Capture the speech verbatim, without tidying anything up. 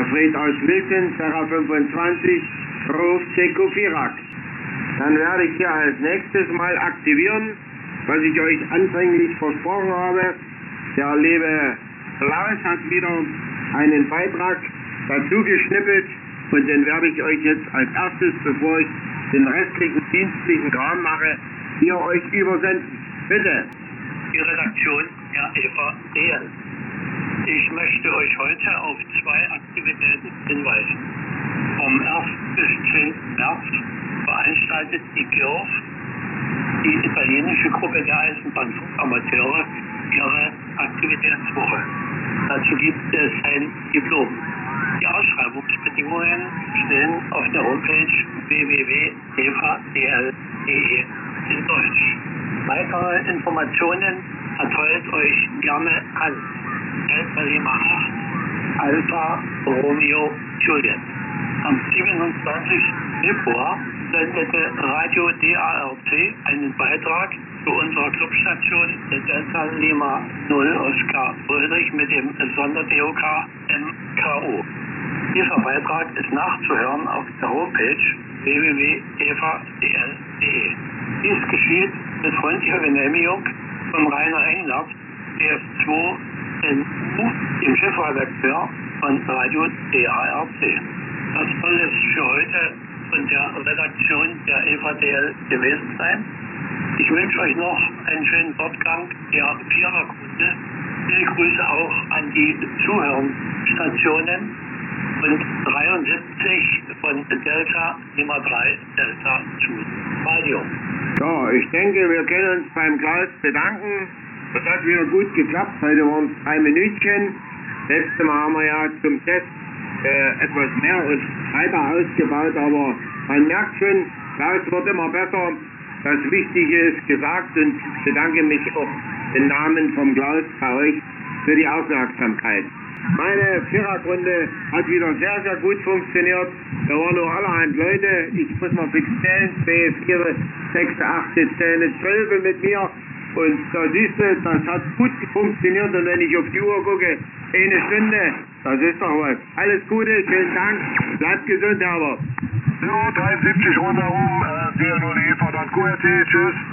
Fred aus Wilton, Serra fünfundzwanzig, ruft Seko Vierak. Dann werde ich hier als nächstes mal aktivieren, was ich euch anfänglich versprochen habe. Der liebe Klaus hat wieder einen Beitrag dazu geschnippelt und den werde ich euch jetzt als erstes, bevor ich den restlichen dienstlichen Kram mache, hier euch übersenden. Bitte. Die Redaktion der E V D L. Ich möchte euch heute auf zwei Aktivitäten hinweisen. Vom ersten bis zehnten März veranstaltet die G I R F, die italienische Gruppe der Eisenbahnfunkamateure, ihre Aktivitätswoche. Dazu gibt es ein Diplom. Die Ausschreibungsbedingungen stehen auf der Homepage w w w punkt e v d l punkt d e in Deutsch. Weitere Informationen erteilt euch gerne an Delta Lima acht Alpha Romeo Juliet. Am siebenundzwanzigsten Februar sendete Radio D A R T einen Beitrag zu unserer Clubstation Delta Lima null Oscar Ulrich mit dem Sonder-D O K M K O. Dieser Beitrag ist nachzuhören auf der Homepage w w w punkt e v d l punkt d e. Dies geschieht mit freundlicher Genehmigung von Rainer Englert, D F zwei N U, dem Chefredakteur von Radio D A R T. Das soll es für heute von der Redaktion der E V D L gewesen sein. Ich wünsche euch noch einen schönen Fortgang der Vierergrunde. Viele Grüße auch an die Zuhörstationen und dreiundsiebzig von Delta Lima drei Delta zwei Radio. So, ich denke, wir können uns beim Klaus bedanken. Das hat wieder gut geklappt. Heute waren es drei Minütchen. Letztes Mal haben wir ja zum Test äh, etwas mehr und weiter ausgebaut, aber man merkt schon, Klaus wird immer besser. Das Wichtige ist gesagt und ich bedanke mich auch im Namen vom Klaus bei euch für die Aufmerksamkeit. Meine Viererrunde hat wieder sehr, sehr gut funktioniert. Da waren nur allerhand Leute. Ich muss mal fix zählen. zwei, vier, sechs, acht, zehn, zwölf mit mir. Und da siehst du, das hat gut funktioniert. Und wenn ich auf die Uhr gucke, eine Stunde, das ist doch was. Alles Gute, schönen Dank. Bleibt gesund, aber. So, dreiundsiebzig rundherum, äh, D L null E V, dann Q R T, tschüss.